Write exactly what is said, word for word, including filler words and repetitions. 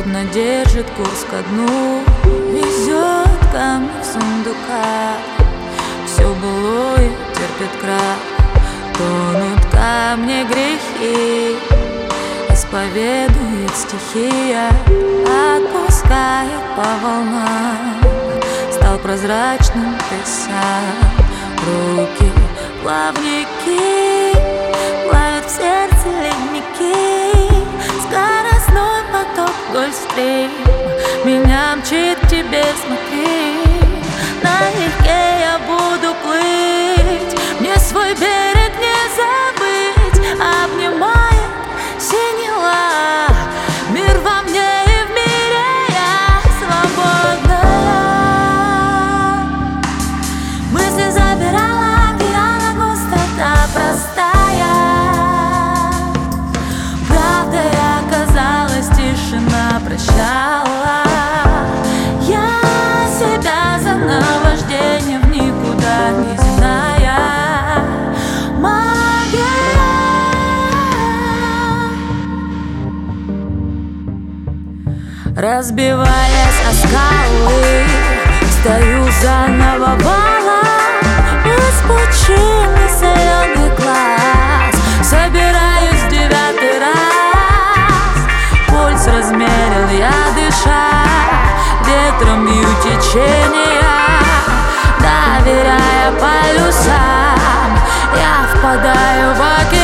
словно держит курс ко дну. Везет камни в сундуках, все былое терпит крах. Тонут камни грехи, исповедует стихия, отпускает по волнам. Стал прозрачным ты сам, руки плавники, плавят в сердце ледники. Скоростной поток Гольфстрим меня мчит к тебе, смотри. Налегке я буду плыть, мне свой берег не забыть. Обнимает синева, мир во мне и в мире я свободная. Мысли забирала океана густота простая. Правдой оказалась тишина, прощала я себя за наваждение в никуда неземная магия. Разбиваясь о скалы, стою заново валом из пучины соленый глаз. Собираюсь в девятый раз, пульс размерил я, дыша ветром бью течения. Доверяя полюсам, я впадаю в океан.